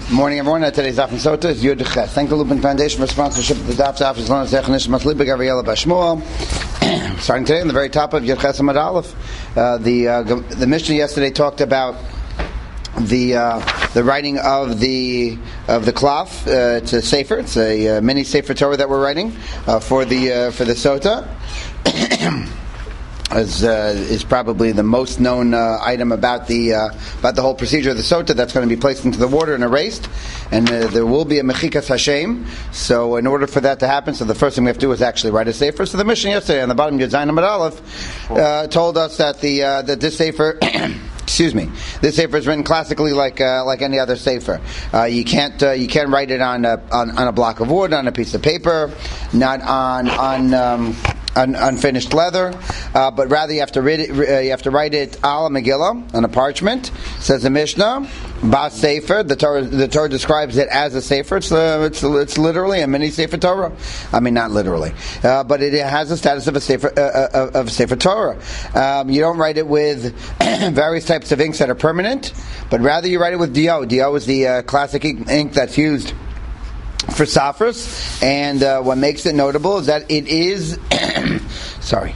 Morning, everyone. Today's Daf and Sota is Yud Ches. Thank the Lupin Foundation for sponsorship of the Daf. Daf is known as Zechanish Matliba Gabriela Bashmuel. Starting today on the very top of Yud Ches Amud Aleph. The Mishnah yesterday talked about the writing of the Klaf. It's a sefer. It's a mini sefer Torah that we're writing for the Sota. Is probably the most known item about the whole procedure of the sota. That's going to be placed into the water and erased, and there will be a mechikas Hashem. So in order for that to happen, so the first thing we have to do is actually write a sefer. So the Mishnah yesterday on the bottom Yud Zayin Amud Aleph told us that that this sefer. Excuse me. This sefer is written classically like any other sefer. You can't write it on a block of wood, on a piece of paper, not on unfinished leather, but rather you have to write it ala Megillah on a parchment. Says the Mishnah, Bas Sefer. The Torah describes it as a sefer. It's literally a mini sefer Torah. I mean, not literally, but it has the status of a sefer Torah. You don't write it with various types of inks that are permanent, but rather you write it with DO. DO is the classic ink that's used for Safras, and what makes it notable is that it is sorry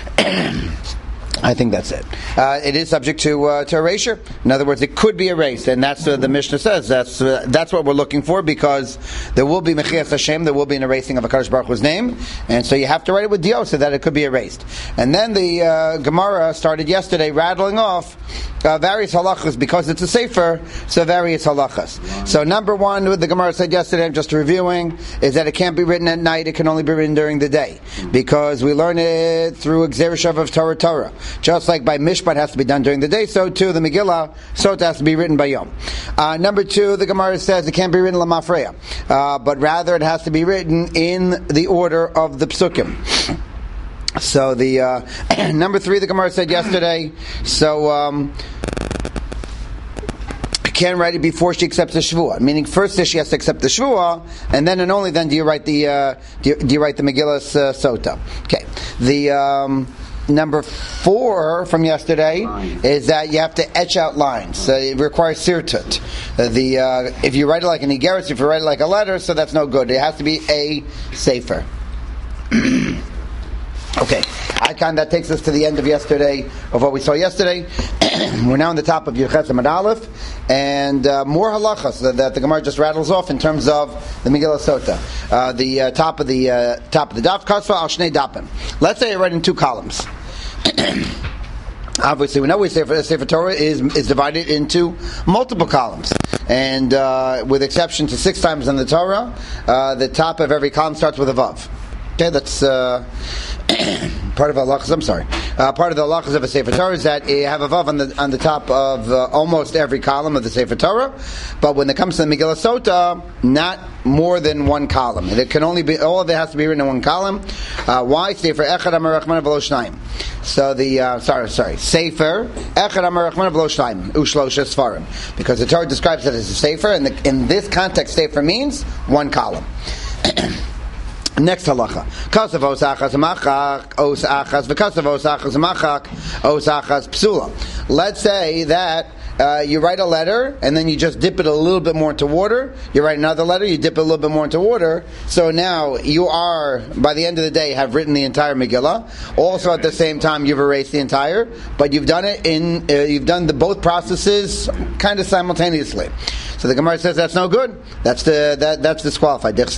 I think that's it. It is subject to erasure. In other words, it could be erased, and that's the Mishnah says. That's what we're looking for, because there will be mechias Hashem. There will be an erasing of HaKadosh Baruch Hu's name, and so you have to write it with dio so that it could be erased. And then the Gemara started yesterday rattling off various halachas, because it's a sefer. So various halachas. So number one, what the Gemara said yesterday, I'm just reviewing, is that it can't be written at night. It can only be written during the day, because we learn it through Gzerushav of Torah. Just like by Mishpat has to be done during the day, so too the Megillah, so it has to be written by Yom. Number two, the Gemara says it can't be written Lamafreya, but rather it has to be written in the order of the Psukim. So the number three, the Gemara said yesterday, so can't write it before she accepts the shvuah. Meaning, first she has to accept the shvuah, and then and only then do you write the do you write the Megillah's sota. Okay. The number four from yesterday is that you have to etch out lines. It requires sirtut. If you write it like an igeris, if you write it like a letter, so that's no good. It has to be a sefer. Okay, Icon, that takes us to the end of yesterday, of what we saw yesterday. We're now on the top of Yud Ches Amud Aleph, and more halachas that the Gemara just rattles off in terms of the Megillah Sota. The top of the daf, kasva al shnei dapim. Let's say I write in two columns. Obviously, we know Sefer Torah is divided into multiple columns, and with exception to 6 times in the Torah, the top of every column starts with a vav. Okay, that's part of the halachas. I'm sorry. Part of the halachas of a Sefer Torah is that you have a vav on the top of almost every column of the Sefer Torah, but when it comes to the Megillah Sota, not more than one column. It can only be, all of it has to be written in one column. Why? Sefer Echad Amar Rachmana V'lo Shnayim. So the Sefer Echad Amar Rachmana V'lo Shnayim Ushlosha Sfarim, because the Torah describes it as a Sefer, and in this context, Sefer means one column. Next halacha. Kasav os achas machak os achas v'kasav os achas machak os achas psula. Let's say that you write a letter and then you just dip it a little bit more into water. You write another letter, you dip it a little bit more into water. So now you are, by the end of the day, have written the entire Megillah. Also at the same time, you've erased the entire, but you've done it you've done both processes kind of simultaneously. So the Gemara says that's no good. That's disqualified. The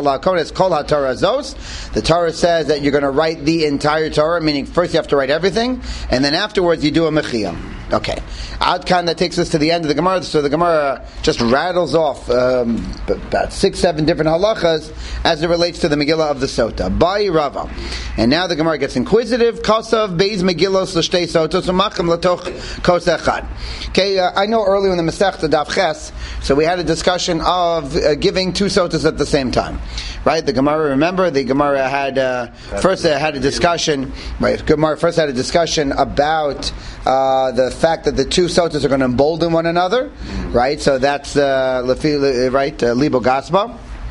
Torah says that you're going to write the entire Torah, meaning first you have to write everything, and then afterwards you do a mechiyah. Okay. Outcome that takes us to the end of the Gemara. So the Gemara just rattles off about 6-7 different halachas as it relates to the Megillah of the Sota. Bai Rava. And now the Gemara gets inquisitive. Kosav beis Megillos l'shtei sotos u'machim l'toch kos echad. Okay, I know earlier in the Masechta Daf Ches, so we had a discussion of giving 2 sotas at the same time. Right? The Gemara, remember, the Gemara had first had a discussion. Right? Gemara first had a discussion about the fact that the 2 sotas are going to embolden one another. Right? So that's right, libo gasba.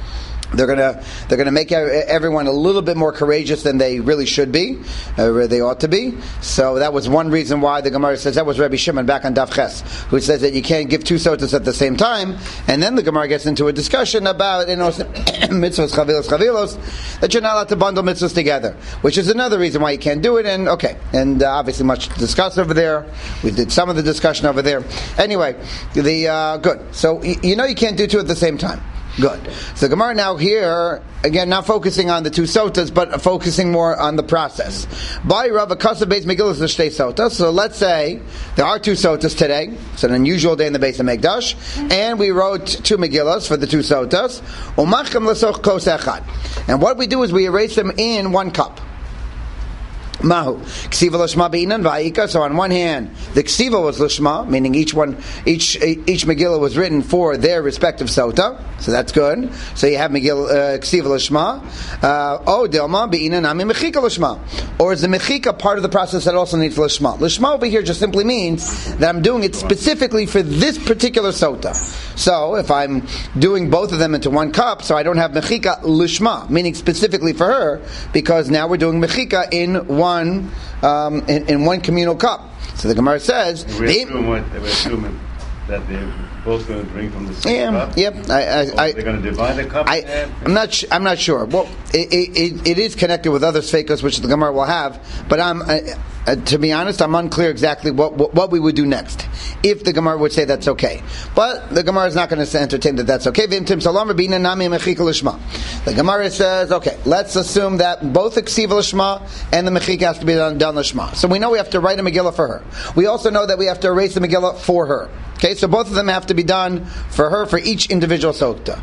They're gonna make everyone a little bit more courageous than they really should be, or they ought to be. So that was one reason why the Gemara says that was Rabbi Shimon back on Daf Ches, who says that you can't give two sotas at the same time. And then the Gemara gets into a discussion about mitzvahs chavilos that you're not allowed to bundle mitzvahs together, which is another reason why you can't do it. And obviously much discussed over there. We did some of the discussion over there. Anyway, good. So you can't do two at the same time. Good. So Gemara now here, again, not focusing on the two sotas, but focusing more on the process. By Rav Akasa Beis Megillah Shtei Sotas. So let's say there are two sotas today. It's an unusual day in the Beis Hamikdash, and we wrote two Megillas for the two sotas. Umachem L'soch Kos Echad. And what we do is we erase them in one cup. Mahu Ksiva Lishma Beinan Va'ika. So on one hand, the Ksiva was Lishma, meaning each Megillah was written for their respective sota. So that's good. So you have Megillah Ksiva Lishma. Dilma Beinan Ami Mechika Lishma. Or is the Mechika part of the process that also needs Lishma? Lishma over here just simply means that I'm doing it specifically for this particular sota. So if I'm doing both of them into one cup, so I don't have Mechika Lishma, meaning specifically for her, because now we're doing Mechika in one communal cup. So the Gemara says, we're assuming that they're both going to drink from the same cup. Yep. They're going to divide the cup. I'm not sure. Well, it is connected with other sfeikus which the Gemara will have, but to be honest, I'm unclear exactly what we would do next if the Gemara would say that's okay. But the Gemara is not going to entertain that that's okay. The Gemara says, okay, let's assume that both the Ksiva Lishma and the Mechika has to be done Lishma. So we know we have to write a Megillah for her. We also know that we have to erase the Megillah for her. Okay, so both of them have to be done for her for each individual sota.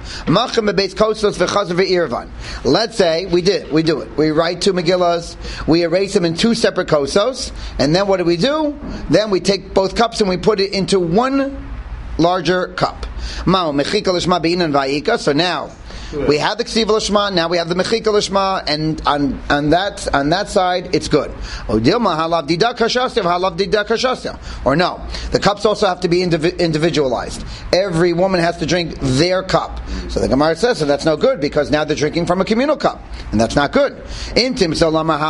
Let's say we do it. We write two Megillas, we erase them in two separate kosos, and then what do? Then we take both cups and we put it into one larger cup. So now we have the Ksiva Lishma, now we have the Mechika Lishma, and on that side, it's good. Or no, the cups also have to be individualized. Every woman has to drink their cup. So the Gemara says, so that's no good, because now they're drinking from a communal cup, and that's not good. So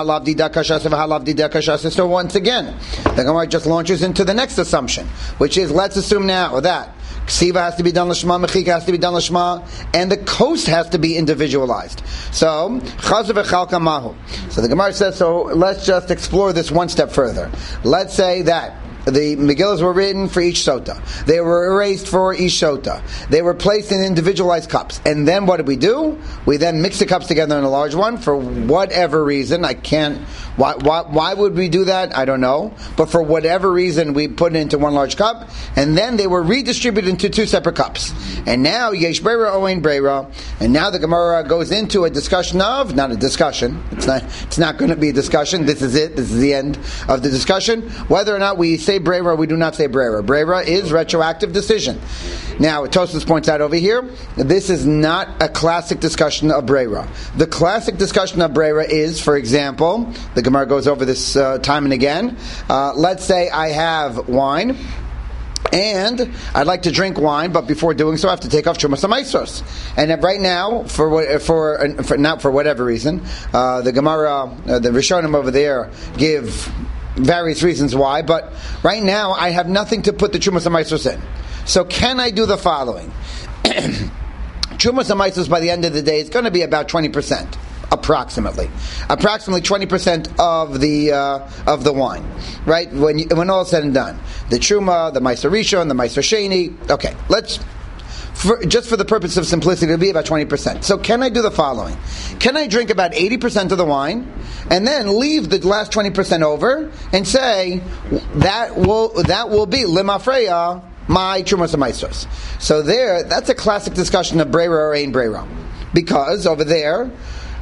once again, the Gemara just launches into the next assumption, which is, let's assume now that Ksiva has to be done Lishma, Mechika has to be done Lishma, and the coast has to be individualized. So, Chazav Echalka Mahu. So the Gemara says, so let's just explore this one step further. Let's say that the Megillas were written for each sota. They were erased for each sota. They were placed in individualized cups. And then what did we do? We then mixed the cups together in a large one for whatever reason. Why would we do that? I don't know. But for whatever reason, we put it into one large cup. And then they were redistributed into two separate cups. And now, Yesh Breira Owen Breira. And now the Gemara goes into a discussion of, not a discussion. It's not going to be a discussion. This is it. This is the end of the discussion. Whether or not we say Breira or we do not say Breira. Breira is retroactive decision. Now, Tosfos points out over here, this is not a classic discussion of Breira. The classic discussion of Breira is, for example, the Gemara goes over this time and again. Let's say I have wine, and I'd like to drink wine, but before doing so, I have to take off Trumas HaMaasros. And right now, for not for whatever reason, the Gemara, the Rishonim over there give various reasons why, but right now I have nothing to put the Trumas HaMaasros in. So can I do the following? Trumas HaMaasros by the end of the day is going to be about 20%. Approximately 20% of the wine, right? When all is said and done, the truma, the meiser rishon, the meiser sheni. Okay, just for the purpose of simplicity, it'll be about 20%. So can I do the following? Can I drink about 80% of the wine and then leave the last 20% over and say that will be limafreya my trumas HaMaasros? So that's a classic discussion of breira or ein breira, because over there,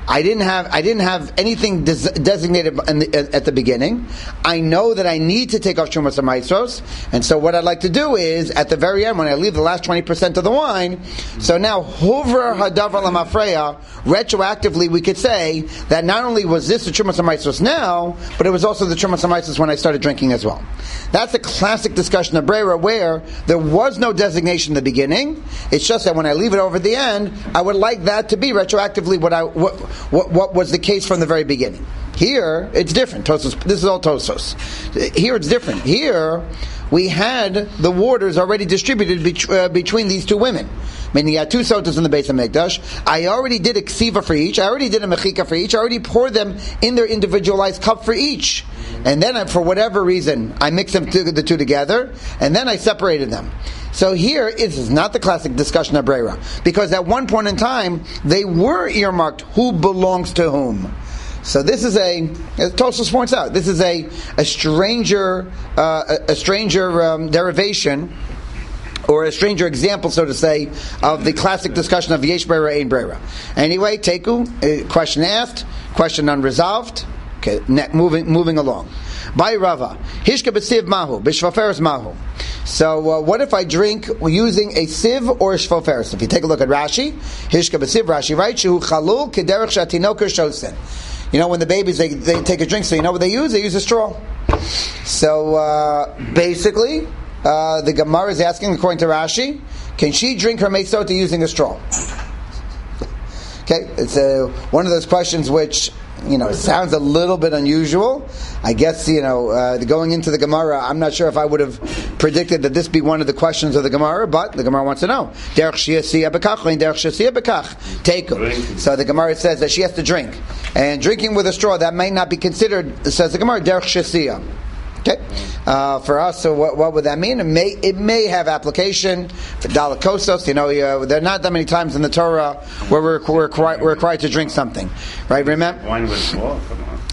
I didn't have anything designated at the beginning. I know that I need to take off Trumas HaMaitros, and so what I'd like to do is, at the very end, when I leave the last 20% of the wine, so now, Huvra Hadavar Lamafreya, retroactively we could say that not only was this the Trumas HaMaitros now, but it was also the Trumas HaMaitros when I started drinking as well. That's a classic discussion of Brera where there was no designation in the beginning. It's just that when I leave it over the end, I would like that to be retroactively what was the case from the very beginning. Here, it's different. Tosos, this is all Tosos. Here, it's different. Here, we had the waters already distributed between these two women. Meaning, you had two sotas in the base of Mikdash. I already did a ksiva for each. I already did a mechika for each. I already poured them in their individualized cup for each. And then, for whatever reason, I mixed the two together, and then I separated them. So here, this is not the classic discussion of Brera, because at one point in time, they were earmarked who belongs to whom. So this is as Tosfos points out, this is a stranger derivation, or a stranger example, so to say, of the classic discussion of Yesh Brera, Ein Brera. Anyway, Teku, question asked, question unresolved. Okay, moving along. By Rava, Hishka b'siv mahu, b'shvaferes mahu. So what if I drink using a sieve or a shvaferes? If you take a look at Rashi, Hishka b'siv, Rashi writes, Shehu chalul kederech shatinoker shosen. You know, when the babies, they take a drink, so you know what they use? They use a straw. So basically, the Gemara is asking, according to Rashi, can she drink her meisota using a straw? Okay, it's one of those questions which, sounds a little bit unusual. I guess, going into the Gemara, I'm not sure if I would have predicted that this be one of the questions of the Gemara, but the Gemara wants to know. Derech sheyasiyah bekach, derech sheyasiyah bekach. Teku. So the Gemara says that she has to drink. And drinking with a straw, that may not be considered, says the Gemara, derech sheyasiyah. Okay, for us, so what would that mean? It may have application for dalakosos. There are not that many times in the Torah where we're required to drink something, right? Remember, wine with straw. Come on.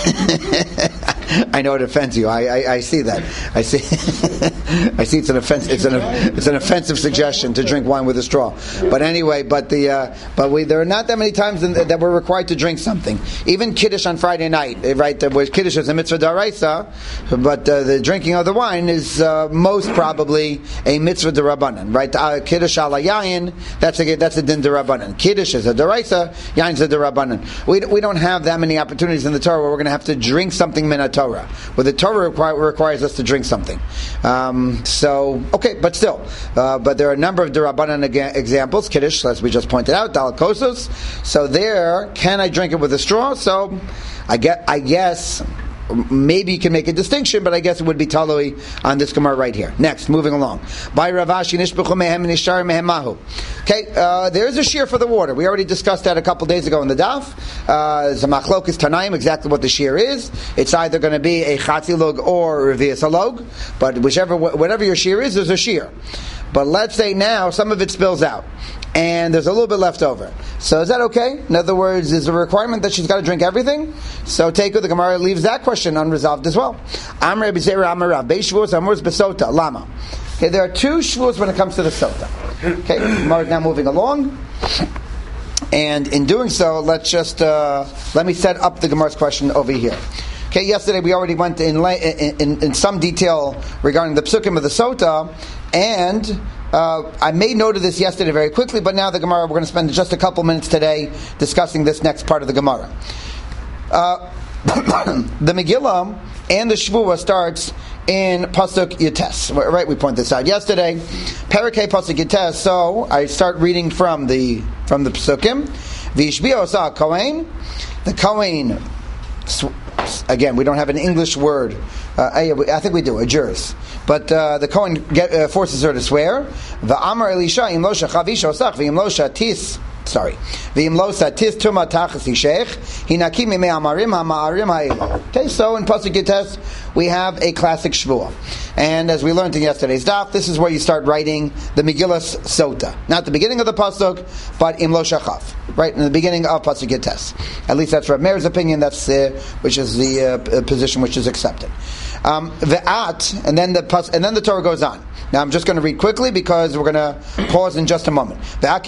I know it offends you. I see that. I see. I see. It's an offense. It's an offensive suggestion to drink wine with a straw. But anyway, there are not that many times that we're required to drink something. Even Kiddush on Friday night, right? Where Kiddush is a mitzvah daraisa, but the drinking of the wine is most probably a mitzvah derabanan, right? Kiddush ala yayin, that's a din derabanan. Kiddush is a daraisa, yayin is a derabanan. We don't have that many opportunities in the Torah where we're going to have to drink something min Torah, where the Torah requires us to drink something. But still, but there are a number of derabanan examples. Kiddush, as we just pointed out, dalakosos. So there, can I drink it with a straw? So I guess maybe you can make a distinction, but I guess it would be talui on this Gemara right here. Next, moving along. By Ravashi nishbechu mehem nishar mehem mahu. Okay, there is a shear for the water. We already discussed that a couple days ago in the daf. Zamachlokis Tanaim, exactly what the shear is. It's either going to be a chatzilog or revius alog, but whatever your shear is, there's a shear. But let's say now some of it spills out, and there's a little bit left over. So is that okay? In other words, is a requirement that she's got to drink everything? So the Gemara leaves that question unresolved as well. Amr b'zeira amar Rav, beis shvuos amurs besota, lama. Okay, there are two shvuos when it comes to the sota. Okay, Gemara is now moving along. And in doing so, let me set up the Gemara's question over here. Okay, yesterday we already went in some detail regarding the psukim of the sota, and I made note of this yesterday very quickly, but now the Gemara, we're going to spend just a couple minutes today discussing this next part of the Gemara. The Megillah and the Shvuah starts in Pasuk Yates. Right, we pointed this out yesterday. Parakeh Pasuk Yates. So I start reading from the Psukim. V'ishbiya osa Kohen. The Kohen. Again, we don't have an English word. I think we do, a juris. But the Kohen forces her to swear. V'amar Elisha im lo shachavisha osach v'im lo shatis. V'im lo satis tuma tachas yishech hinaki mimei amarim ha'ma'arim ha'elu. Okay, so in Pasuk Yates we have a classic shvuah, and as we learned in yesterday's daf, this is where you start writing the Megillas Sota, not the beginning of the pasuk, but im lo shachav, right in the beginning of Pasuk Yates. At least that's Rav Meir's opinion. That's which is the position which is accepted. Ve'at, and then the Torah goes on. Now I'm just going to read quickly because we're going to pause in just a moment. And now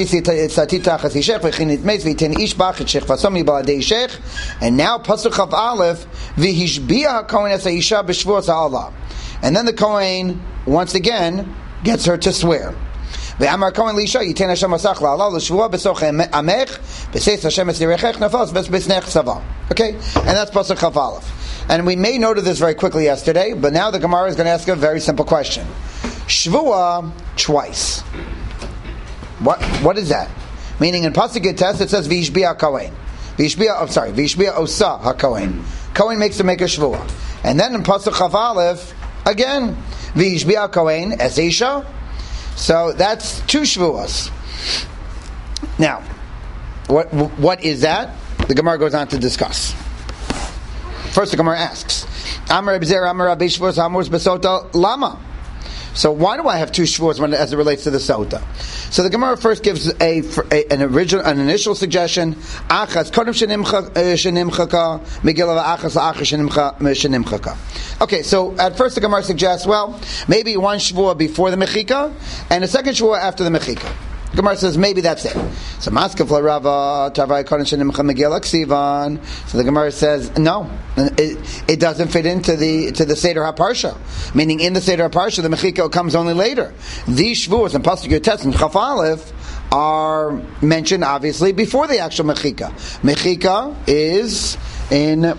Pasuk Chav Aleph, v'hishbiya hakohen es ha'isha b'shvuos ha'ala. And then the Kohen once again gets her to swear. Ve'amar Kohen l'isha yiten Hashem masach la'ala l'shvua b'soch amech b'seis Hashem es yirechech nafos b'snech tzava. Okay, and that's Pasuk Chav Aleph. And we may noted this very quickly yesterday, but now the Gemara is going to ask a very simple question. Shvua twice. What is that? Meaning in Pasuk Gittes it says v'yishbiya Kohen. V'yishbiya osa haKohen. Kohen makes to make a shvua. And then in Pasuk Chav Aleph, again, v'yishbiya Kohen es isha. So that's 2 shvuas. Now, what is that? The Gemara goes on to discuss. First, the Gemara asks, Amar Abzer, Amar Rabbi Shvuas, Amur Besota, Lama. So why do I have 2 shvuas as it relates to the sota? So the Gemara first gives an initial suggestion. Achas kodem shenimchaka Megillah v'achas la'achas shenimchaka. Okay, so at first the Gemara suggests, well, maybe 1 shvua before the mechika and a second shvua after the mechika. The Gemara says maybe that's it. So Maskef Rava Tavai Kodem Shenimcha Megillah Ksivan. So the Gemara says no, it doesn't fit into the Seder HaParsha. Meaning in the Seder HaParsha the mechika comes only later. These shvuos and Pasuk Yotes and Chaf Aleph are mentioned obviously before the actual mechika. Mechika is in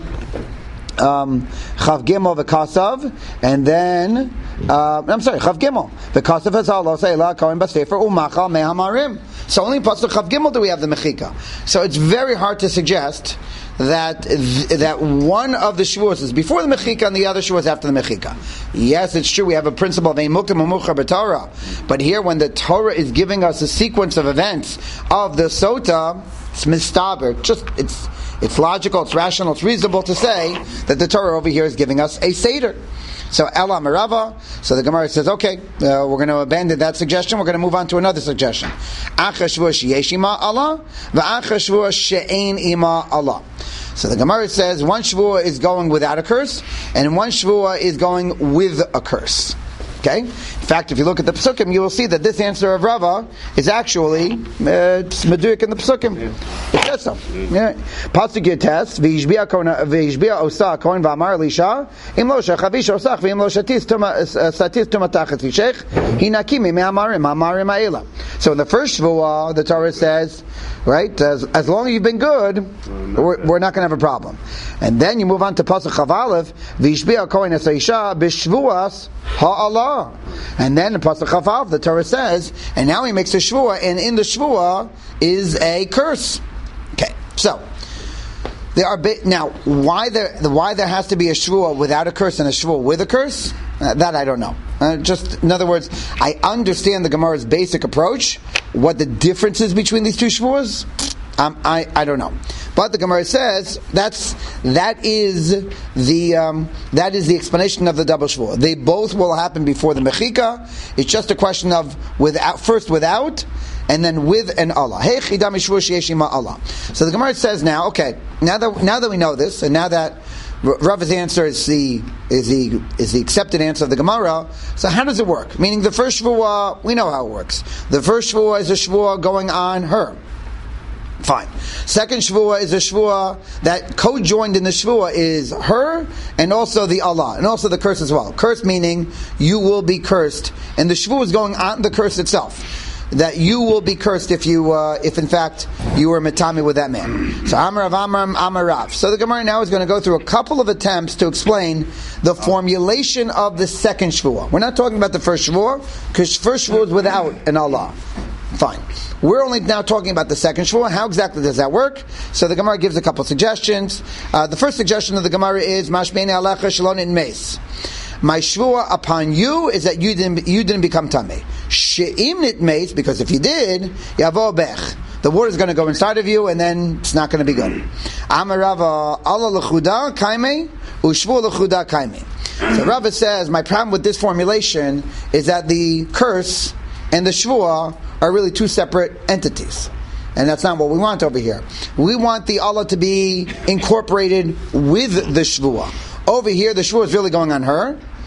Chav Gimel v'Kasav, and then Chav Gimel v'Kasav has Allah say La Kohen Bassefer Umachal Mehamarim. So only in Pasuk Chav Gimel do we have the mechika. So it's very hard to suggest that one of the shvuos is before the mechika and the other shvuos after the mechika. Yes, it's true. We have a principle of Eimukim Umuchar b'Torah, but here when the Torah is giving us a sequence of events of the sota, it's mistaber. It's logical, it's rational, it's reasonable to say that the Torah over here is giving us a Seder. So, Ela Merava, so the Gemara says, okay, we're going to abandon that suggestion, we're going to move on to another suggestion. Acha shvua sheyesh ima Allah, v'acha shvua she'ein ima Allah. So the Gemara says, 1 shvua is going without a curse, and 1 shvua is going with a curse. Okay? In fact, if you look at the Pesukim, you will see that this answer of Rava is actually Meduik in the Pesukim. It says so. Pasuk Yotes, v'yishbiya osa kohen v'amar lisha, im lo shechavish osach v'im lo satis tumatachet yishech, hinakimi me'amarim ha'ela. So in the first Shvuah, the Torah says, right, as long as you've been good, we're not going to have a problem. And then you move on to Pasuk Chav Aleph, v'yishbiya kohen es ha'isha b'shvuas ha'Allah. And then in Pasuk Chav Aleph, the Torah says, and now he makes a shvuah, and in the shvuah is a curse. Okay, so there are now why there has to be a shvuah without a curse and a shvuah with a curse? That I don't know. Just in other words, I understand the Gemara's basic approach. What the difference is between these 2 shvuahs, I don't know. But the Gemara says that is the explanation of the double shvuah. They both will happen before the mechika. It's just a question of without, and then with an Allah. Hey chidam shvuah sheyesh ima Allah. So the Gemara says now, okay, now that we know this, and now that Rava's answer is the accepted answer of the Gemara. So how does it work? Meaning the first shvuah, we know how it works. The first shvuah is a shvuah going on her. Fine. Second shvuah is a shvuah that co-joined in the shvuah is her and also the Allah and also the curse as well. Curse meaning you will be cursed, and the shvuah is going on the curse itself. That you will be cursed if in fact you were metami with that man. So Amar Rav Amram Amar Rav. So the Gemara now is going to go through a couple of attempts to explain the formulation of the second shvuah. We're not talking about the first shvuah because first shvuah is without an Allah. Fine. We're only now talking about the second shvuah. How exactly does that work? So the Gemara gives a couple suggestions. The first suggestion of the Gemara is Mashbeini Alecha Shalon in Meis. My shvuah upon you is that you didn't become tamei. She'im nit meis, because if you did, yavo bech. The water is going to go inside of you, and then it's not going to be good. Amar Rava Allah lechuda kaimei ushvu lechuda kaimei. So Rava says my problem with this formulation is that the curse and the shvuah are really 2 separate entities. And that's not what we want over here. We want the Allah to be incorporated with the shvuah. Over here, the shvuah is really going on her.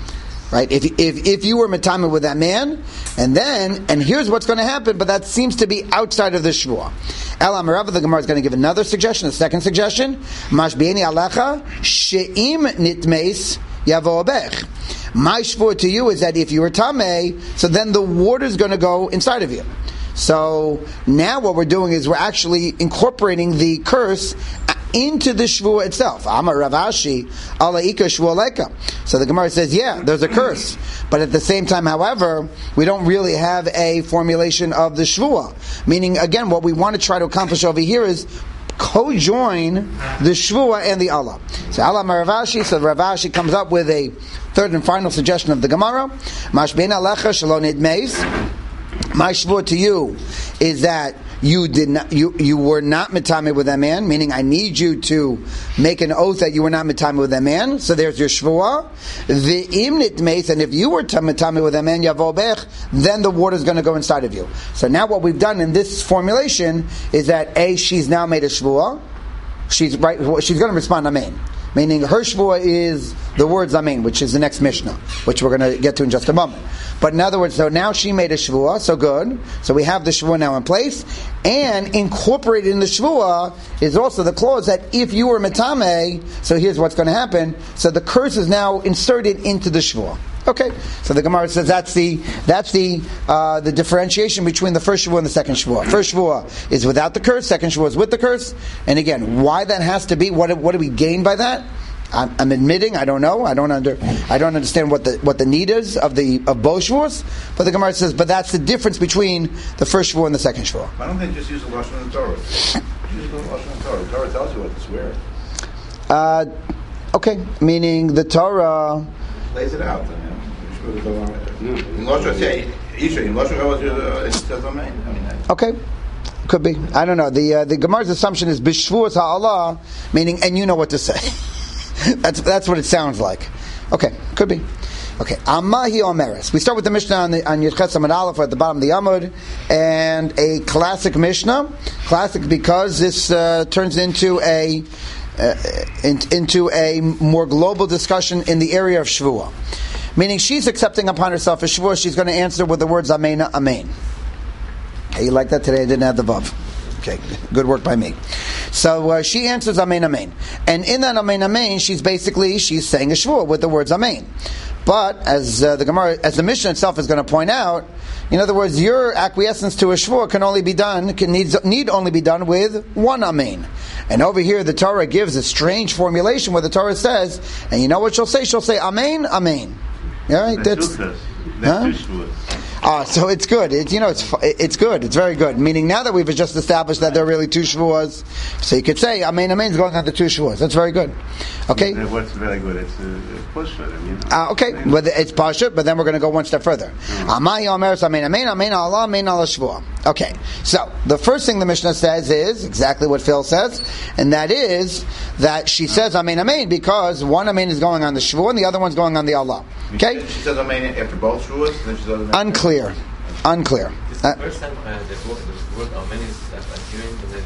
Right? If you were metame with that man, and here's what's going to happen, but that seems to be outside of the shvua. Elam Rav, the Gemara is going to give another suggestion, a second suggestion. Mashbieni alecha she'im nitmeis yavo abech. My shvua to you is that if you were tamei, so then the water is going to go inside of you. So now what we're doing is we're actually incorporating the curse into the shvua itself. Amar Rav Ashi, ala ika shvualeka. So the Gemara says, yeah, there's a curse. But at the same time, however, we don't really have a formulation of the shvua. Meaning, again, what we want to try to accomplish over here is co-join the shvua and the Allah. So Allah Rav Ashi, so Rav Ashi comes up with a third and final suggestion of the Gemara. Mashbein alecha shelo nidmeis. My shvua to you is that you were not mitame with that man, meaning I need you to make an oath that you were not mitame with that man. So there's your shvua. The imnit meis, and if you were mitame with that man, yavobech, then the water is going to go inside of you. So now what we've done in this formulation is that she's now made a shvua. She's going to respond amen. Meaning her shvua is the words amen, which is the next Mishnah, which we're going to get to in just a moment. But in other words, so now she made a shvua, so good. So we have the shvua now in place, and incorporated in the shvua is also the clause that if you were metame, so here's what's going to happen. So the curse is now inserted into the shvua. Okay, so the Gemara says that's the differentiation between the first shvua and the second shvua. First shvua is without the curse, second shvua is with the curse. And again, why that has to be? What do we gain by that? I'm admitting I don't know. I don't understand what the need is of both shvuos. But the Gemara says, but that's the difference between the first shvuah and the second shvuah. Why don't they just use the lashon in the Torah? Use the lashon in the Torah. The Torah tells you what to swear. Okay, meaning the Torah lays it out. In lashon say isha. In lashon it says amen. Okay. Could be. I don't know. The Gemara's assumption is b'shvuas ha'Allah, meaning, and you know what to say. That's what it sounds like. Okay, could be. Okay, Amahi Omeres. We start with the Mishnah on Yudches Amud Aleph at the bottom of the Amud, and a classic Mishnah. Classic because this turns into a more global discussion in the area of Shvuah. Meaning she's accepting upon herself a Shvuah, she's going to answer with the words Amen, Amen. Okay, you like that today? I didn't have the vav. Okay, good work by me. So she answers Amen, Amen. And in that Amen, Amen, she's saying a shvuah with the words Amen. But as the Mishnah itself is going to point out, in other words, your acquiescence to a shvuah need only be done with one Amen. And over here, the Torah gives a strange formulation where the Torah says, and you know what she'll say? She'll say Amen, Amen. All right, that's two shvuahs. So it's good. It's good. It's very good. Meaning now that we've just established that there are really two shvuahs, so you could say Amen Amen is going on the two shvuahs. That's very good. Okay. What's very good? It's pashut. Okay, well, it's pashut, but then we're going to go one step further. Amay Omer Amen Amen Amen Allah Amen Allah Shvuah. Okay, so the first thing the Mishnah says is exactly what Phil says, and that is that she says Amen Amen because one Amen is going on the shvuah and the other one's going on the Allah. Okay. She says Amen after both shvuahs, then she says Amen. Unclear. This is the first time the word Amen is appearing in the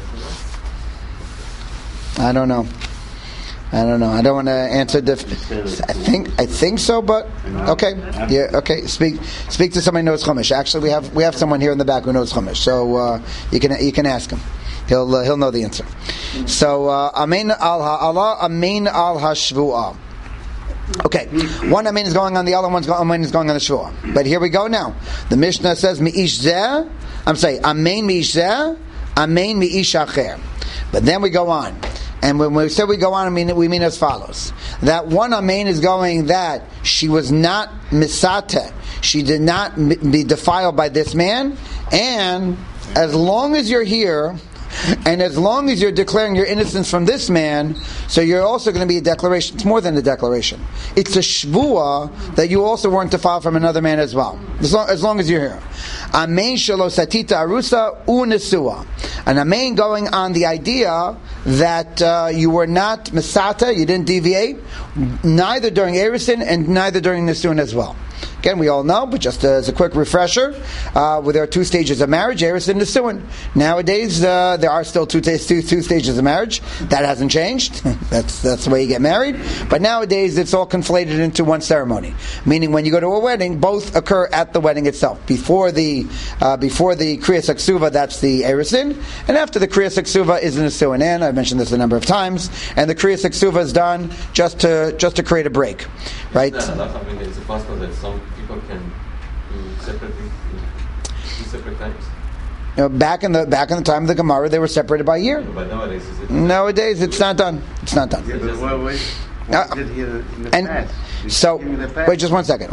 Torah? I don't know. I don't want to answer. I think so, but okay. Yeah, okay. Speak to somebody who knows Chumash. Actually, we have someone here in the back who knows Chumash, so you can ask him. He'll know the answer. So Amen al ha'Allah, Amen al ha'shvuah. Okay, one Amen is going on the other, Amen is going on the shvuah. But here we go now. The Mishnah says Mi'ish zeh. I'm saying Amen mi'ish zeh, Amen mi'ish acher. But then we go on. And when we say we go on, we mean as follows. That one Amen is going that she was not misate. She did not be defiled by this man. And as long as you're here, and as long as you're declaring your innocence from this man, so you're also going to be a declaration. It's more than a declaration. It's a shvuah that you also weren't defiled from another man as well. As long as you're here. Amen shelo satita arusa unesua. An amen going on the idea that you were not misata, you didn't deviate, neither during Erisin and neither during Nisun as well. Again, we all know, but just as a quick refresher, where there are two stages of marriage, Eris and Nisuin. Nowadays, there are still two stages of marriage. That hasn't changed. That's the way you get married. But nowadays, it's all conflated into one ceremony. Meaning, when you go to a wedding, both occur at the wedding itself. Before the Kriyas HaKsuva, that's the Erisin, and after the Kriyas HaKsuva is the Nisuin. And I've mentioned this a number of times. And the Kriyas HaKsuva is done just to create a break, right? Is it possible that some people can do separately, two separate times? Back in the time of the Gemara, they were separated by year. But nowadays, is it? Nowadays, it's not done. It's not done. Yeah, but what did here in the past? So, wait, just one second.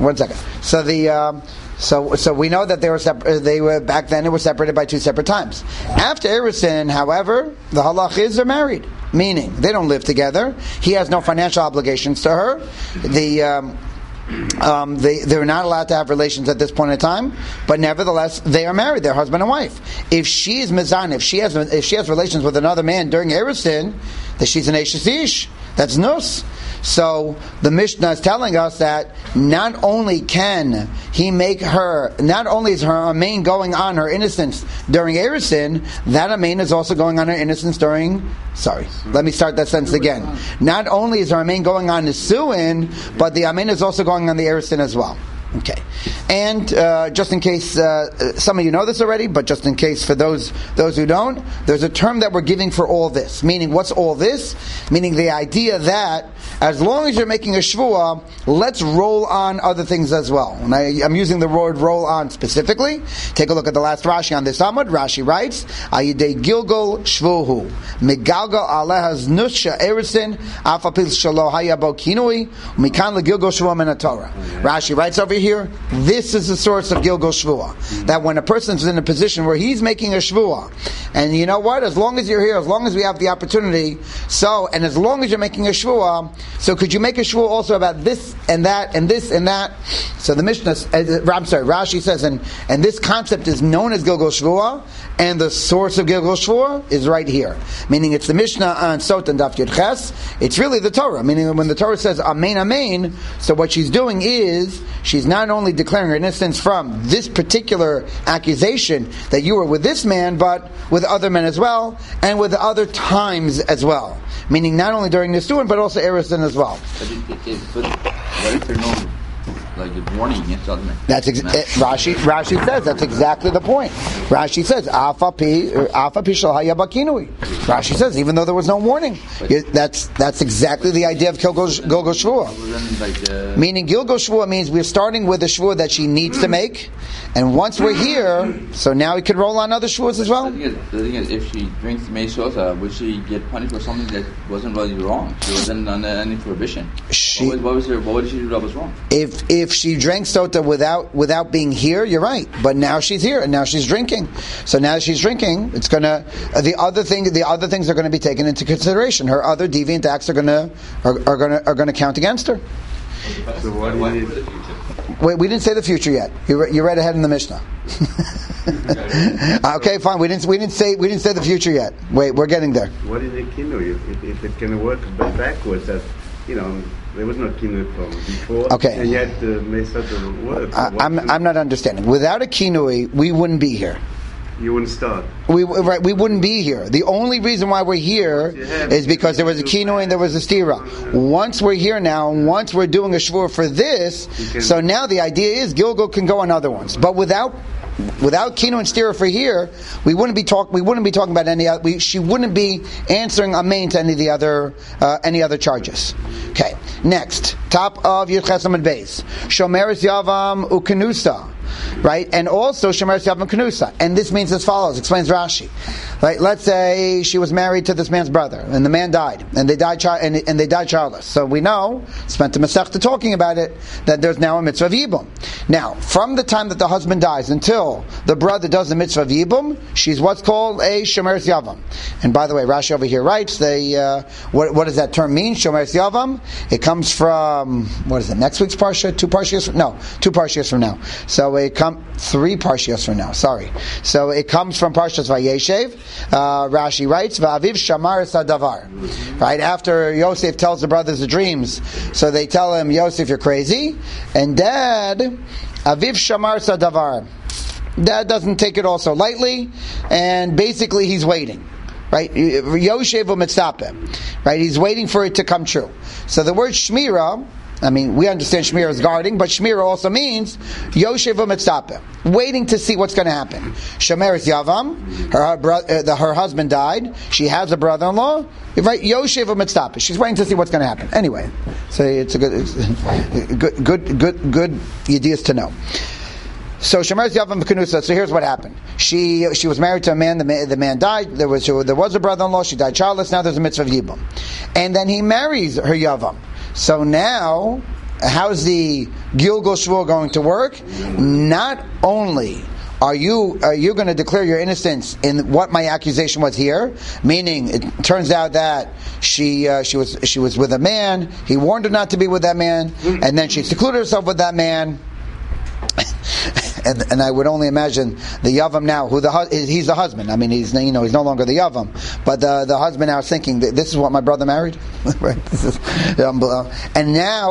So so we know that they were back then. They were separated by two separate times. After Erisin, however, the halach is they're married, meaning they don't live together. He has no financial obligations to her. They're not allowed to have relations at this point in time, but nevertheless they are married. They're husband and wife. If she is mizan, if she has relations with another man during Erisin, then she's an Eshes Ish. That's nus. So the Mishnah is telling us that not only can he make her, not only is her amain going on her innocence during Erisin, that amain is also going on her innocence during. Sorry, let me start that sentence again. Not only is her amain going on Nisuin, but the amain is also going on the Erisin as well. Okay, and just in case some of you know this already, but just in case for those who don't, there's a term that we're giving for all this. Meaning, what's all this? Meaning the idea that as long as you're making a shvuah, let's roll on other things as well. And I'm using the word roll on specifically. Take a look at the last Rashi on this Amud. Rashi writes, "Ayidei Gilgal shvuhu megalgal alehas nusha erisin afapil shalo hayabo kinui mikan legilgal shvuah min Torah." Rashi writes over here, this is the source of Gilgal Shvuah. That when a person's in a position where he's making a Shvuah, and you know what, as long as you're here, as long as we have the opportunity, and as long as you're making a Shvuah, so could you make a Shvuah also about this and that and this and that? So the Mishnah, Rashi says, and this concept is known as Gilgal Shvuah, and the source of Gilgal Shvuah is right here. Meaning it's the Mishnah on Sot and Daf Yud Ches, it's really the Torah. Meaning when the Torah says Amen, Amen, so what she's doing is, she's not only declaring her innocence from this particular accusation that you were with this man, but with other men as well, and with other times as well. Meaning not only during Nisuin, but also Erisin as well. But what if there no warning against other men? Rashi says that's exactly the point. Rashi says Alpha Pi Shel Haya Bakinui. Rashi says even though there was no warning, that's exactly the idea of Gilgal Shvuah. Meaning Gilgal Shvuah means we're starting with a Shvuah that she needs to make, and once we're here, so now we can roll on other Shvuahs as well. The thing is, if she drinks Mei Sota, would she get punished for something that wasn't really wrong? She wasn't under any prohibition. What did she do that was wrong? If she drank sota without being here, you're right. But now she's here and now she's drinking. So now she's drinking, it's gonna the other things are going to be taken into consideration. Her other deviant acts are gonna count against her. So what is it? Wait, we didn't say the future yet. You read ahead in the Mishnah. Okay, fine. We didn't say the future yet. Wait, we're getting there. What is a kinui? If it can work backwards, that there was no kinui from before. Okay. And yet Mesot works. I'm not understanding. Without a kinui, we wouldn't be here. You wouldn't start. We wouldn't be here. The only reason why we're here is because there was a kinui and there was a stira. Once we're here now, and once we're doing a shvur for this, so now the idea is Gilgal can go on other ones. But without kinu and stira for here, we wouldn't be talking about any other. She wouldn't be answering amen to any other charges. Okay, next, top of Yud Ches Amud Beis, Shomeres Yavam Ukenusa. Right, and also Shomeres Yavam Kenusa, and this means as follows. Explains Rashi. Right, let's say she was married to this man's brother, and the man died, and they died childless. So we know, spent the Masechta talking about it, that there's now a mitzvah of yibum. Now, from the time that the husband dies until the brother does the mitzvah of yibum, she's what's called a Shomeres Yavam. And by the way, Rashi over here writes, what does that term mean? Shomeres Yavam. It comes from next week's parsha, two parshas from now. So So it comes 3 parshios from now. Sorry. So it comes from Parshas Vayeshev. Rashi writes, "Va'aviv shamar sadavar." Right after Yosef tells the brothers the dreams, so they tell him, "Yosef, you're crazy," and Dad, Aviv shamar sadavar. Dad doesn't take it all so lightly, and basically he's waiting. Right, Yoshev u'mitzapeh. Right, he's waiting for it to come true. So the word shmira, I mean, we understand shmira is guarding, but shmira also means Yoshev u'mitzapeh, waiting to see what's going to happen. Shomeres Yavam, her husband died. She has a brother-in-law. Right, Yoshev u'mitzapeh. She's waiting to see what's going to happen. Anyway, so it's a good ideas to know. So Shomeres Yavam B'Kenusa. So here's what happened. She was married to a man. The man died. There was a brother-in-law. She died childless. Now there's a mitzvah of yibum, and then he marries her Yavam. So now, how's the Gilgal Shvur going to work? Not only are you going to declare your innocence in what my accusation was here, meaning it turns out that she was with a man. He warned her not to be with that man, and then she secluded herself with that man. And I would only imagine the Yavam now, he's the husband. I mean, he's no longer the Yavam, but the husband now is thinking, this is what my brother married, right? This is and now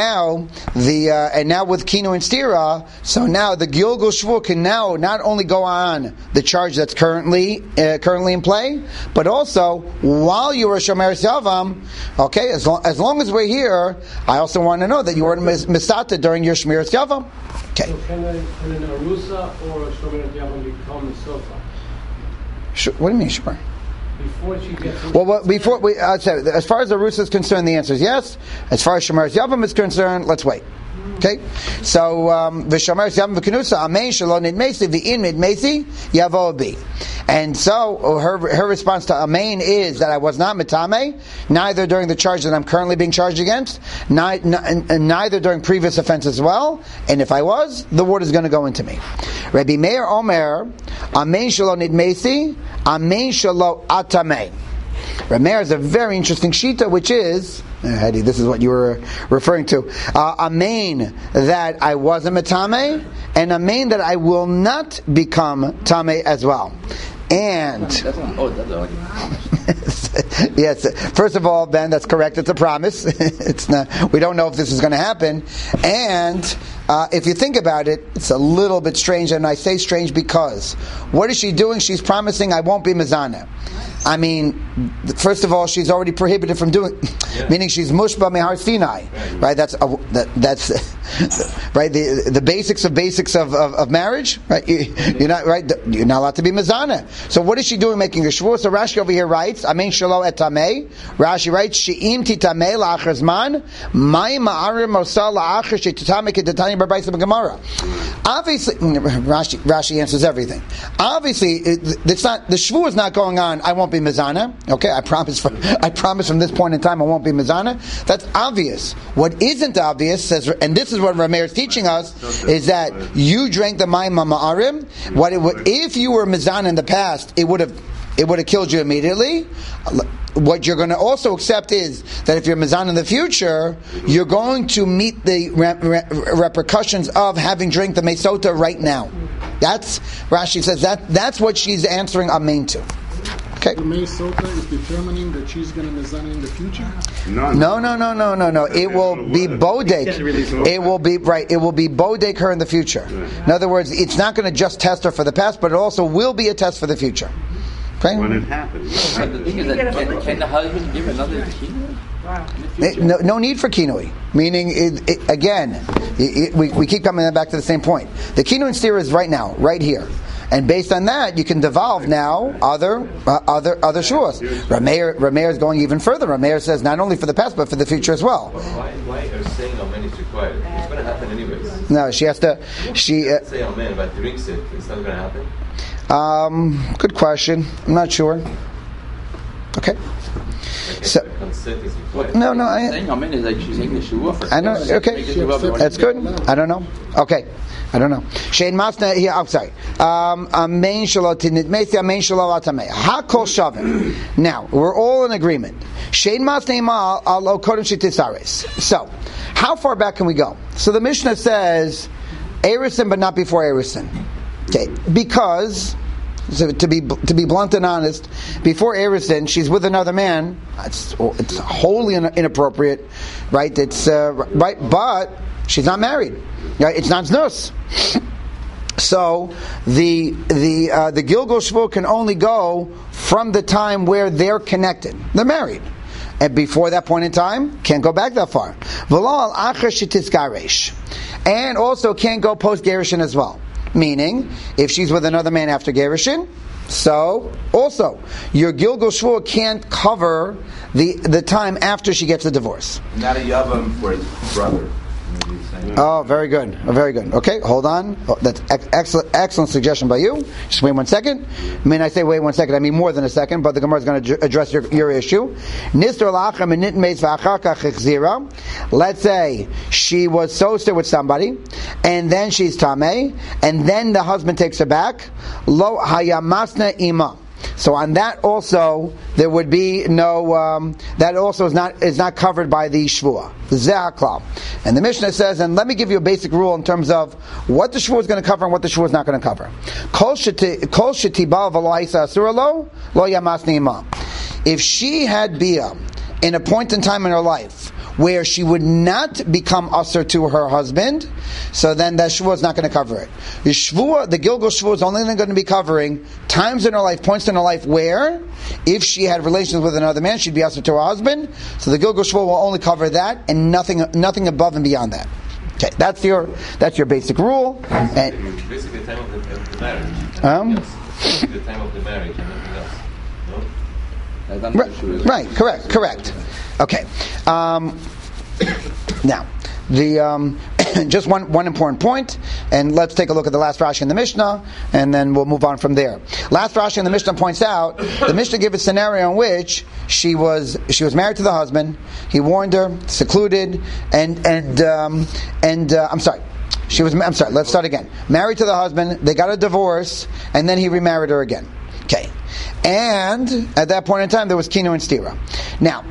with Kinu and Stira, so now the Gilgal Shvur can now not only go on the charge that's currently in play, but also while you were Shomeres Yavam, okay, as long as we're here, I also want to know that you were Misata during your Shomeres Yavam. Okay. So can an Arusa or a Shomeres Yavam become a Sofa? Sure. What do you mean, sure? Before she gets... as far as the Arusa is concerned, the answer is yes. As far as Shomeres Yavam is concerned, let's wait. Okay? So, V'Shomeres Yavam V'Kenusa, Amen Shalom Nidmesi, V'in Nidmesi, Yavo Bi. And so, her response to Amen is that I was not Mitame, neither during the charge that I'm currently being charged against, neither during previous offense as well, and if I was, the word is going to go into me. Rabbi Meir Omer, Amen Shalom Nidmesi, Amen Shalom Atame. Rameir is a very interesting shita, which is, Hedi, this is what you were referring to. Amen that I was a metame, and amen that I will not become tame as well. And yes, first of all, Ben, that's correct. It's a promise. It's not. We don't know if this is going to happen. And if you think about it, it's a little bit strange. And I say strange because what is she doing? She's promising I won't be mezana. I mean, first of all, she's already prohibited from doing, meaning she's mushba mehar Sinai, right? That's right. The basics of marriage, right? You're not right. You're not allowed to be mezana. So what is she doing, making a shvur? So Rashi over here writes, Amen shelo et tamei. Rashi writes, She'im titamei la'achar zman, mai ma'arim mosa la'achar she'titame kedetani barbaisa b'gemara. Obviously, Rashi answers everything. Obviously, it's not, the shvur is not going on. I won't be mezana. Okay, I promise from this point in time I won't be mezana. That's obvious. What isn't obvious says, and this is what Rameir is teaching us, is that you drank the mayim ma'arim. If you were mezana in the past, it would have killed you immediately. What you're going to also accept is that if you're mezana in the future, you're going to meet the repercussions of having drank the mesota right now. That's Rashi says that's what she's answering amen to. Okay. The Mesota is determining that she's going to mezana in the future? No. It will be bodek. It will be right. It will be bodek her in the future. In other words, it's not going to just test her for the past, but it also will be a test for the future. Okay? When it happens. But the thing is that can the husband give another kinui? No need for kinui. Meaning, we keep coming back to the same point. The kinui and stira is right now, right here. And based on that, you can devolve now other shuas. Rameir is going even further. Rameir says not only for the past, but for the future as well. Why are saying amen is required? It's going to happen anyways. No, she has to. Say amen, but drinks it. It's not going to happen. Good question. I'm not sure. Okay. So, no. Saying amen is like she's taking the shua for. I know. Okay, that's good. I don't know. Okay. I don't know. Shein masna here. I'm sorry. Amen shalot nidmesi. Amen shalot atamei. Hakol shavim. Now we're all in agreement. Shein masna mal alo kodem shetisares. So, how far back can we go? So the Mishnah says Erisin, but not before Erisin. Okay, because, so to be blunt and honest, before Erisin, she's with another man. It's wholly inappropriate, right? It's right, but she's not married. Right? It's not znus. So the Gilgul Shvua can only go from the time where they're connected. They're married. And before that point in time, can't go back that far. And also can't go post Gerushin as well. Meaning, if she's with another man after Gerushin, so also your Gilgul Shvua can't cover the time after she gets a divorce. Not a Yavam for his brother. Oh, very good. Very good. Okay, hold on. Oh, that's excellent suggestion by you. Just wait 1 second. I mean, I say wait 1 second, I mean more than a second, but the Gemara is going to address your issue. Let's say she was soster with somebody, and then she's tameh, and then the husband takes her back. Lo hayamasna ima. So on that also there would be no. That also is not covered by the shvua. Zehaklal. And the Mishnah says, and let me give you a basic rule in terms of what the shvua is going to cover and what the shvua is not going to cover. Kol shetiba v'lo ha'isa asura lo yamasni ima. If she had bia in a point in time in her life where she would not become usher to her husband, so then that shvua is not going to cover it. The shvua, the Gilgul Shvua, is only going to be covering times in her life, points in her life where, if she had relations with another man, she'd be usher to her husband. So the Gilgul Shvua will only cover that and nothing above and beyond that. Okay, that's your basic rule. And basically, the time of the marriage. Yes. The time of the marriage and nothing else. No. Right, correct. Okay. Now, the just one important point, and let's take a look at the last Rashi in the Mishnah, and then we'll move on from there. Last Rashi in the Mishnah points out the Mishnah gives a scenario in which she was married to the husband. He warned her, secluded, and I'm sorry. Let's start again. Married to the husband, they got a divorce, and then he remarried her again. Okay. And at that point in time, there was Kinu and Stira. Now,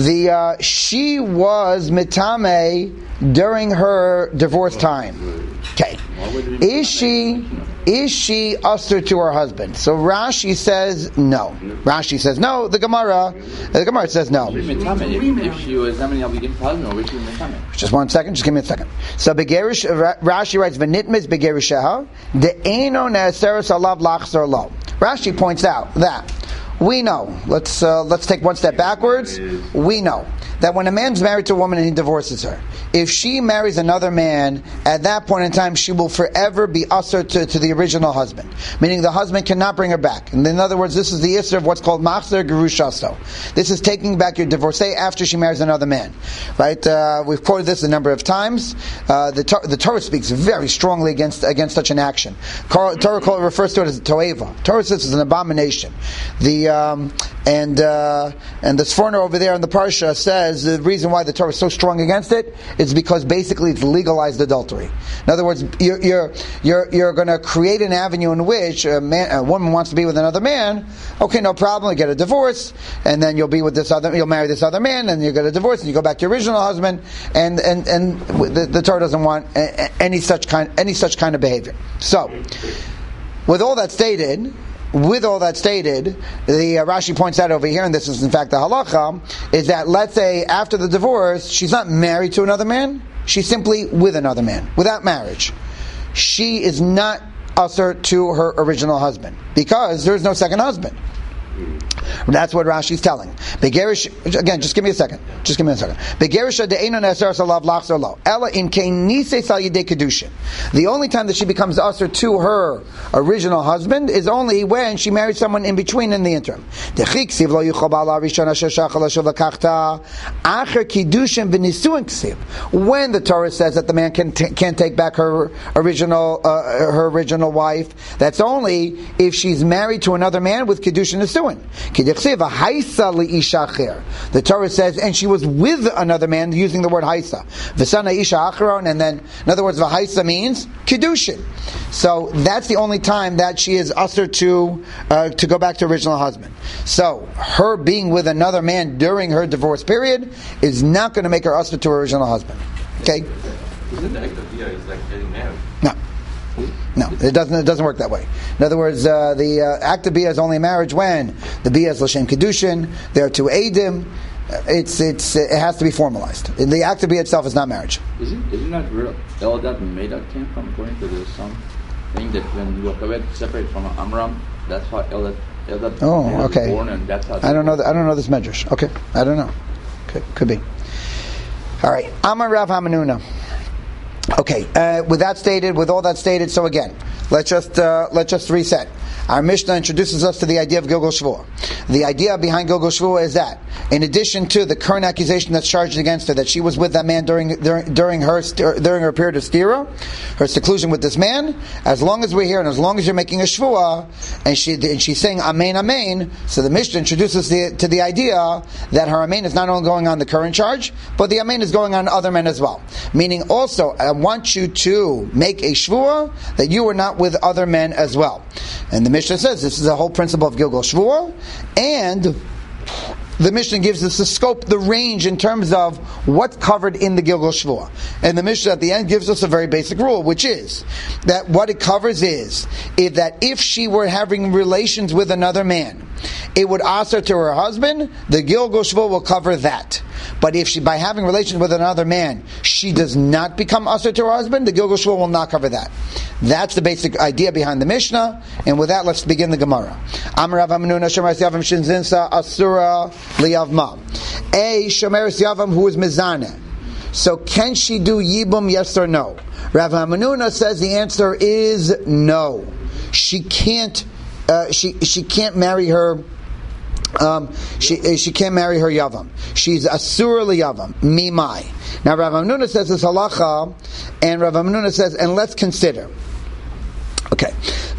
she was mitame during her divorce time. Okay. Is she usher to her husband? So Rashi says no. The Gemara says no. If she was husband, or just 1 second. Just give me a second. So Rashi writes v'nitmis begerisheha de'eno ne'aseres alav lachzor lo. Rashi points out that we know. Let's take one step backwards. We know that when a man's married to a woman and he divorces her, if she marries another man, at that point in time, she will forever be usher to the original husband. Meaning the husband cannot bring her back. And in other words, this is the issur of what's called machzer gerushaso. This is taking back your divorcee after she marries another man. Right? We've quoted this a number of times. The Torah speaks very strongly against such an action. Torah refers to it as toeva. Torah says it's an abomination. And the Sforno over there in the Parsha says the reason why the Torah is so strong against it is because basically it's legalized adultery. In other words, you're going to create an avenue in which a woman wants to be with another man. Okay, no problem. You get a divorce, and then you'll marry this other man, and you get a divorce, and you go back to your original husband. And the Torah doesn't want any such kind of behavior. So, with all that stated, the Rashi points out over here, and this is in fact the halacha, is that let's say after the divorce, she's not married to another man, she's simply with another man, without marriage. She is not usher to her original husband, because there is no second husband. That's what Rashi's telling. Again, just give me a second. The only time that she becomes usher to her original husband is only when she marries someone in between in the interim. When the Torah says that the man can't take back her original wife, that's only if she's married to another man with Kiddush and Nisuin. The Torah says, and she was with another man, using the word haisa. V'sana isha acharon, and then, in other words, v'haisa means kiddushin. So that's the only time that she is usher to go back to her original husband. So her being with another man during her divorce period is not going to make her usher to her original husband. Okay? Isn't the act of Bia is like getting married? No. No, it doesn't work that way. In other words, the act of bia is only a marriage when the bia is l'shem kedushin. There are two eidim. It has to be formalized. The act of bia itself is not marriage. Is it not real? Eldad and Medad came from, according to the some thing that when Yocheved separated from Amram, that's how Eldad was born, and that's how. I don't know this medrash. Okay, I don't know. Could be. All right, Amar Rav Hamanuna. Okay, with all that stated, so again, let's just reset. Our Mishnah introduces us to the idea of Gilgal Shvuah. The idea behind Gilgal Shvuah is that, in addition to the current accusation that's charged against her, that she was with that man during her period of stira, her seclusion with this man, as long as we're here and as long as you're making a Shvuah, and she's saying Amen, Amen, so the Mishnah introduces to the idea that her Amen is not only going on the current charge, but the Amen is going on other men as well. Meaning also, I want you to make a Shvuah that you are not with other men as well. And the Mishnah says this is the whole principle of Gilgal Shvuah, and the Mishnah gives us the scope, the range in terms of what's covered in the Gilgal Shvuah. And the Mishnah at the end gives us a very basic rule, which is that what it covers is that if she were having relations with another man, it would answer to her husband, the Gilgal Shvuah will cover that. But if she, by having relations with another man, she does not become usher to her husband, the Gilgal Shvuah will not cover that. That's the basic idea behind the Mishnah. And with that, let's begin the Gemara. Amar Rav Hamanuna Shomeres Yavam Shinzinsa Asura Liyavma. A Shomeres Yavam who is Mizaneh. So can she do Yibum, yes or no? Rav Hamanuna says the answer is no. She can't. She can't marry her. She can't marry her yavam. She's asura liyavam. Mimai. Now Rav Hamanuna says this halacha, and Rav Hamanuna says, and let's consider. Okay.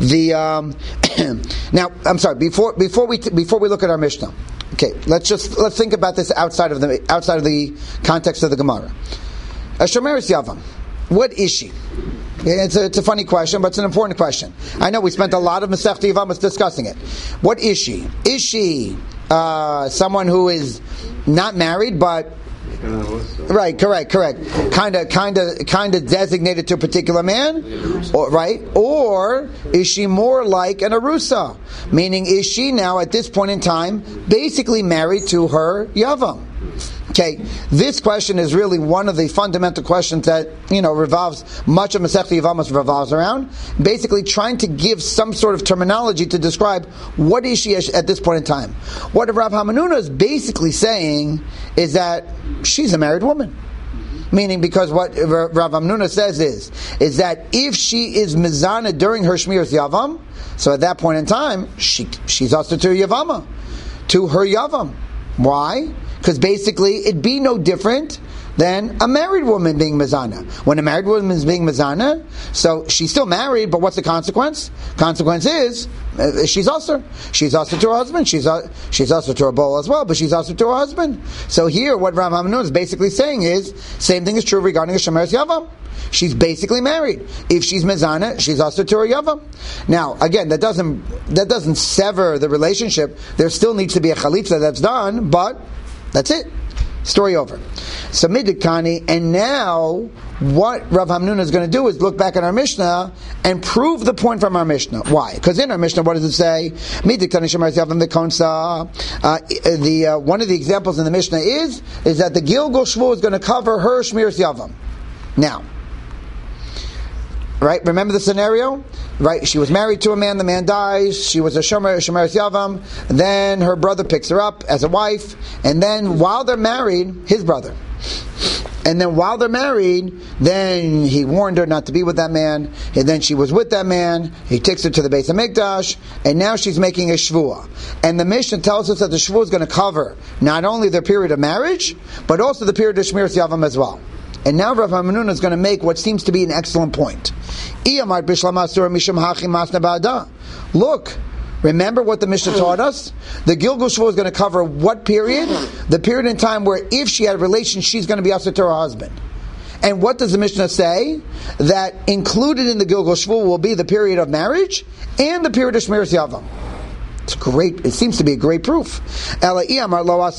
Now I'm sorry. Before we look at our Mishnah. Okay. Let's think about this outside of the context of the Gemara. A shomeres yavam. What is she? It's a funny question, but it's an important question. I know we spent a lot of Masechta Yevamos discussing it. What is she? Is she someone who is not married, but right, correct, kind of designated to a particular man, or is she more like an arusa? Meaning, is she now at this point in time basically married to her yavam? Okay, this question is really one of the fundamental questions that revolves much of Masechta Yevamos revolves around. Basically, trying to give some sort of terminology to describe what is she at this point in time. What Rav Hamanuna is basically saying is that she's a married woman. Meaning, because what Rav Hamanuna says is that if she is mizana during her shmiras yavam, so at that point in time she's also to her yavama, to her yavam. Why? Because basically it'd be no different than a married woman being mizana. When a married woman is being mizana, so she's still married, but what's the consequence? Consequence is she's also to her husband. She's also to her bowl as well, but she's also to her husband. So here, what Rav Hamanuna is basically saying is same thing is true regarding a shomeres yavam. She's basically married. If she's mizana, she's also to her yavam. Now, again, that doesn't sever the relationship. There still needs to be a chalitza that's done, but that's it. Story over. So midikani, and now what Rav Hamanuna is going to do is look back at our Mishnah and prove the point from our Mishnah. Why? Because in our Mishnah, what does it say? Midikani shemeres yavam v'konsa. One of the examples in the Mishnah is that the Gilgal Shvuah is going to cover her shmiras yavam. Now, right? Remember the scenario? Right? She was married to a man, the man dies, she was a shomeres yavam, then her brother picks her up as a wife, and then while they're married, his brother. And then while they're married, then he warned her not to be with that man, and then she was with that man, he takes her to the Beis HaMikdash, and now she's making a shvuah. And the Mishnah tells us that the shvuah is going to cover not only the period of marriage, but also the period of shmiras yavam as well. And now Rav Hamanuna is going to make what seems to be an excellent point. Look, remember what the Mishnah taught us? The Gilgal Shvuah is going to cover what period? The period in time where if she had relations, she's going to be usher to her husband. And what does the Mishnah say? That included in the Gilgal Shvuah will be the period of marriage and the period of shmiras yavam. It's great. It seems to be a great proof. Now, if you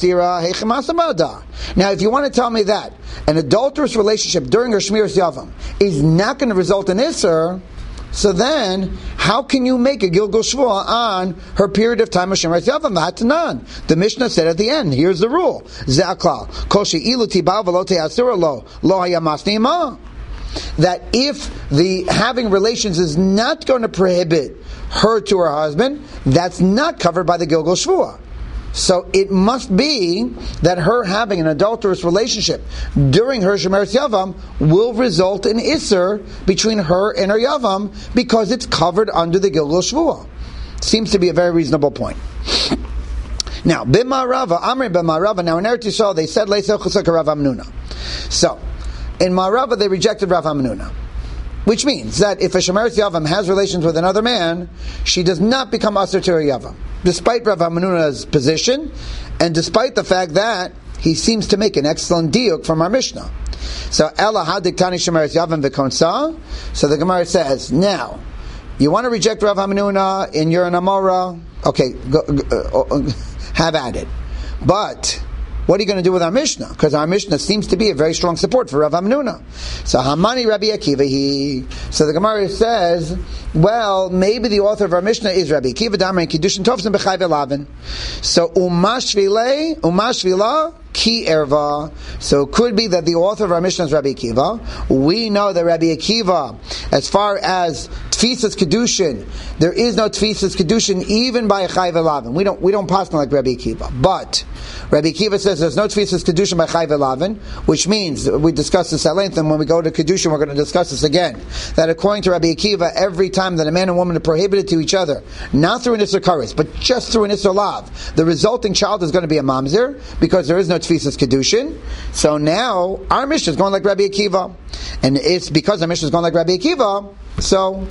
want to tell me that an adulterous relationship during her shmiras yavam is not going to result in Isser, So then, how can you make a Gilgul Shvua on her period of time of Shemeres Yavam? V'hatanan. The Mishnah said at the end, here's the rule. Ze'aklal. Kol she'ilu tibal v'lo te'asura lo hayamasni ima. That if the having relations is not going to prohibit her to her husband, that's not covered by the Gilgul Shvua. So it must be that her having an adulterous relationship during her Shemeres Yavam will result in Isser between her and her Yavam because it's covered under the Gilgul Shvua. Seems to be a very reasonable point. Now, B'Marava, Amri B'Marava, now in Eretz Yisrael they said Leisel Chusaka Rav Hamnuna. So, in Marava they rejected Rav Hamnuna. Which means that if a Shemeres Yavam has relations with another man, she does not become Asur to her Yavam. Despite Rav Hamnuna's position, and despite the fact that he seems to make an excellent diuk from our Mishnah. So, Ela Hadik Tani Shemeres Yavam V'Konsa. So the Gemara says, now, you want to reject Rav Hamnuna in your Amora? Okay, go, have at it. But what are you going to do with our Mishnah? Because our Mishnah seems to be a very strong support for Rav Hamnuna. So Hamani Rabbi Akiva So the Gemara says, well, maybe the author of our Mishnah is Rabbi Akiva Damar and Kiddushin Tovsin B'Chai V'Lavin. So Umashvila Ki Erva. So it could be that the author of our Mishnah is Rabbi Akiva. We know that Rabbi Akiva, as far as Tfisas Kedushin, there is no Tfisas Kedushin even by a Chai V'Lavin. We don't pass like Rabbi Akiva. But Rabbi Akiva says there's no Tfisas Kedushin by Chai V'Lavin, which means, we discussed this at length, and when we go to Kedushin we're going to discuss this again, that according to Rabbi Akiva, every time that a man and woman are prohibited to each other, not through an Isser Kares, but just through an Isser Lav, the resulting child is going to be a Mamzer, because there is no Tfisas Kedushin. So now, our Mishnah is going like Rabbi Akiva. And it's because our Mishnah is going like Rabbi Akiva, so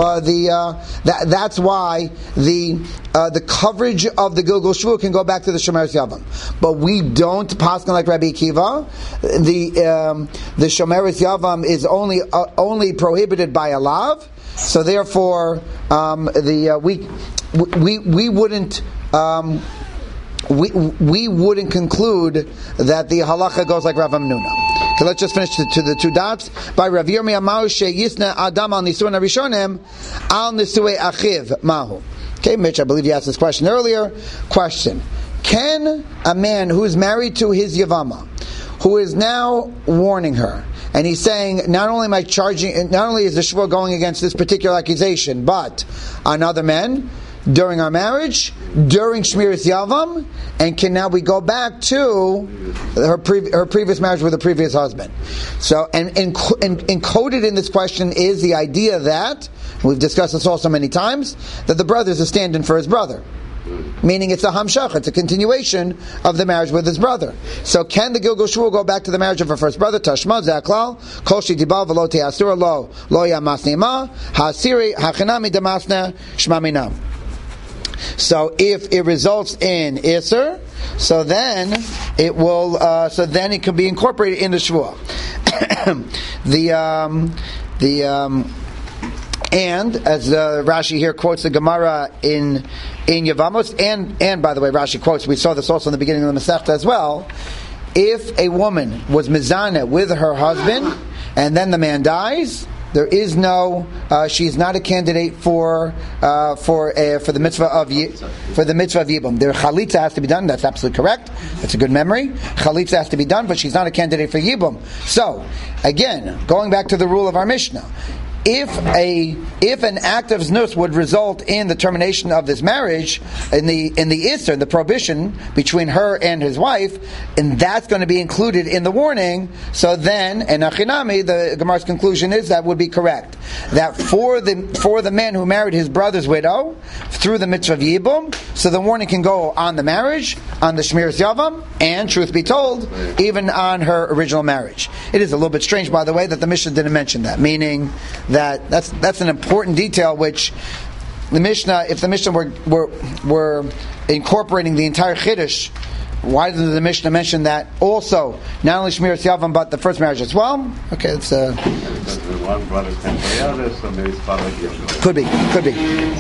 that's why the coverage of the Gilgul Shvua can go back to the Shemeres Yavam. But we don't paskin like Rabbi Akiva. The Shemeres Yavam is only prohibited by a lav. So therefore, we wouldn't. We wouldn't conclude that the halacha goes like Rav Hamnuna. Okay, let's just finish to the two dots. By Rav Yirmiyah Amar Yisna Adam al Nisuin Harishonim al Nisui Achiv Mahu. Okay, Mitch, I believe you asked this question earlier. Question: can a man who is married to his Yavama, who is now warning her, and he's saying, not only is the Shvua going against this particular accusation, but on other men, during our marriage, during Shmiras Yavam, and can now we go back to her previous marriage with her previous husband. So, and encoded in this question is the idea that, we've discussed this also many times, that the brother is a stand-in for his brother. Meaning it's a hamshach, it's a continuation of the marriage with his brother. So can the Gilgul Shvua go back to the marriage of her first brother? Tashma ze'aklal, kol shitibal v'lo te'asura lo yamasni ma, ha'asiri ha'chinami damasna shmaminam. So if it results in Isser, so then it will. So then it can be incorporated in the Shvua. And as Rashi here quotes the Gemara in Yevamos, and by the way, Rashi quotes. We saw this also in the beginning of the Masechta as well. If a woman was mizaneh with her husband and then the man dies, there is no. She's not a candidate for the mitzvah of yibum. Their chalitza has to be done. That's absolutely correct. That's a good memory. Chalitza has to be done, but she's not a candidate for yibum. So again, going back to the rule of our Mishnah. If an act of znus would result in the termination of this marriage, in the Isser, the prohibition between her and his wife, and that's going to be included in the warning, so then, and Achinami, the Gemara's conclusion is that would be correct. That for the man who married his brother's widow, through the mitzvah of Yibum, so the warning can go on the marriage, on the Shmiras Yavam, and, truth be told, even on her original marriage. It is a little bit strange, by the way, that the Mishnah didn't mention that, meaning that's an important detail which the Mishnah, if the Mishnah were incorporating the entire Chiddush, why did the Mishnah mention that also, not only Shmiras Yavam, but the first marriage as well? Okay, it's one brother can pay others, so maybe it's part of could be.